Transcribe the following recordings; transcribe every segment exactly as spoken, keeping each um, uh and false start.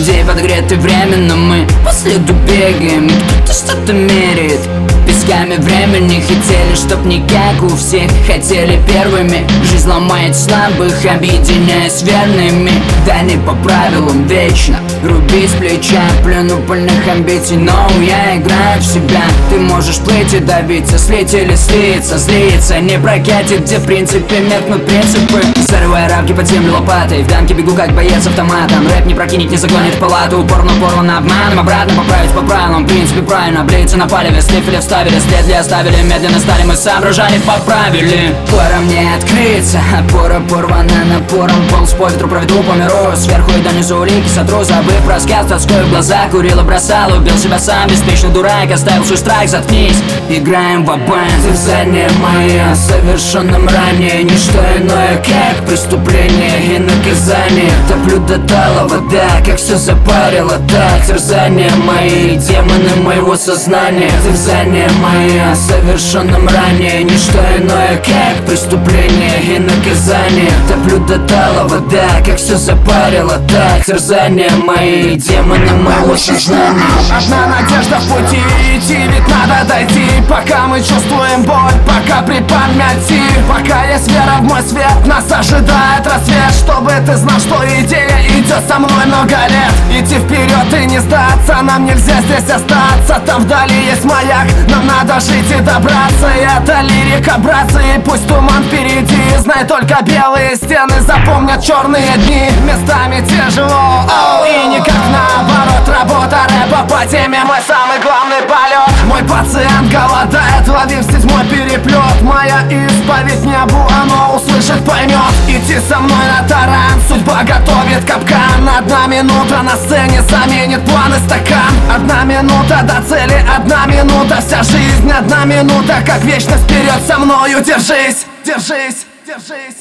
людей подогреты временно. Мы по следу бегаем, кто-то что-то меряет песками времени. Хотели, чтоб не как у всех, хотели первыми. Жизнь ломает слабых, объединяясь верными. Да не по правилам вечно, руби с плеча. Плену пыльных амбиций, но я играю в себя. Ты можешь плыть и добиться, слить или слиться. Злиться не прокатит, где в принципе меркнут принципы. Зарывая рамки под землю лопатой, в дамке бегу как боец автоматом. Рэп не прокинет, не загонит в палату. Упорно, упорно на обманом, обратно поправить по правилам. В принципе правильно, блицы на палеве, слепили, вставили, след ли оставили. Медленно стали, мы соображали, поправили. Пора мне открыться, опора порвана напором. Полз по ветру, проведу по миру, сверху и донизу улики сотру. Забыв про сказ, тоской в глаза, курил и бросал. Убил себя сам, беспечный дурак, оставил свой страйк, заткнись. Играем в бан, терзание мое совершенным ранее. Ничто иное, как преступление и наказание. Топлю до тала вода, как все запарило так. Терзания мои, демоны моего сознания. Терзание мое совершенным ранее. Ничто иное, как преступление и наказание. Топлю до тала вода, как все запарило так. Терзания мои, демоны моего сознания. Одна надежда в пути идти, ведь надо дойти. Пока мы чувствуем боль, пока при памяти, пока есть вера в мой свет, нас ожидает рассвет. Чтобы ты знал, что идея идет со мной много лет. Идти вперед и не сдаться, нам нельзя здесь остаться. Там вдали есть маяк, нам надо жить и добраться. И это лирика, братцы, и пусть туман впереди. Знай только белые стены запомнят черные дни. Местами тяжело, оу, и никак наоборот. Работа рэпа по теме мой самый главный полет. Мой пациент голодает, лови в седьмой переплет. Моя исповедь небу, оно услышит, поймет. Идти со мной на таран, судьба готовит капкан. Одна минута на сцене заменит план и стакан. Одна минута до цели, одна минута вся жизнь. Одна минута, как вечность вперед со мною. Держись, держись, держись.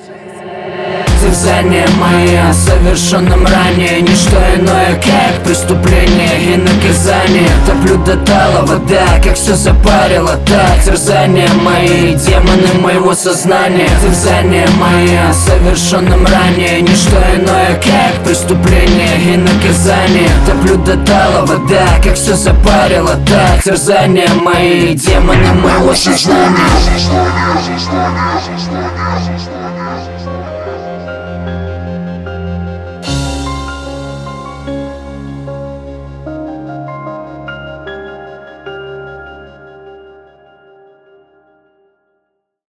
Терзание мое совершенным ранее. Ничто иное, как преступление и наказание. Топлю до тала вода, как все запарило так. Терзания мои, демоны моего сознания. Терзание мое совершенным ранее. Ничто иное, как преступление и наказание. Топлю до тала вода, как все запарило так. Терзания мои, демоны моего сознания.